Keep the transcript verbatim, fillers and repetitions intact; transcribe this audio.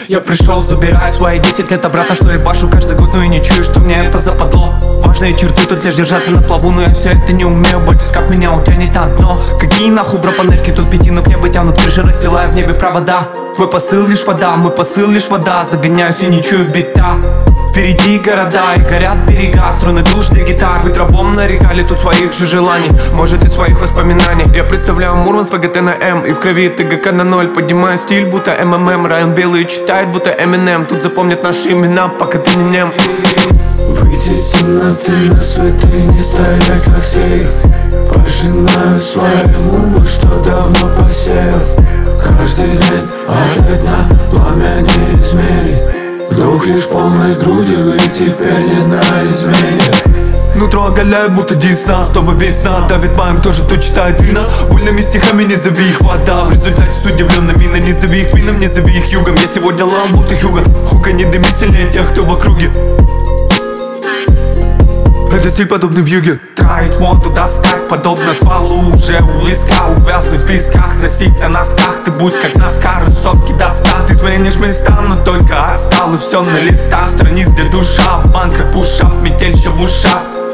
Я пришел забирать свои десять лет обратно, что я башу каждый год, но и не чую, что мне это западло. Важные черты, тут лишь держаться на плаву, но я все это не умею. Батискаф меня утянет на дно. Какие нахуй бро панельки, тут пятину к небу тянут, крыши расстилая в небе провода. Твой посыл лишь вода, мой посыл лишь вода. Загоняюсь и не чую бита. Впереди города и горят берега, струны душ для гитар. Ветровом нарекали тут своих же желаний, может и своих воспоминаний. Я представляю Мурманск ПГТ на М, и в крови ТГК на ноль. Поднимаю стиль, будто МММ. Район белый читает, будто Эминем. Тут запомнят наши имена, пока ты не нем. Выйти из темноты на свет и не стоять как сейф. Пожинаю своему, что давно посеял. Каждый день от дня пламя не измерить. Вдох лишь полной грудью и теперь не на измене. Нутро оголяет, будто десна, снова весна. Давид Майм тоже тут читает вина. Вольными стихами не зови их вода. В результате с удивленными на не зови их пином, не зови их югом. Я сегодня лам, будто Хьюго. Хука не дымит сильнее тех, кто в округе. Это стиль подобный в юге. Тает моду достать, подобно спалу. Уже у виска, увязнуть в песках. Носить на носках, ты будь как наскар. Сотки до ста, ты сменишь места, но только отстал. И все на листах страниц, где душа обман, как пушап, метель еще в ушах.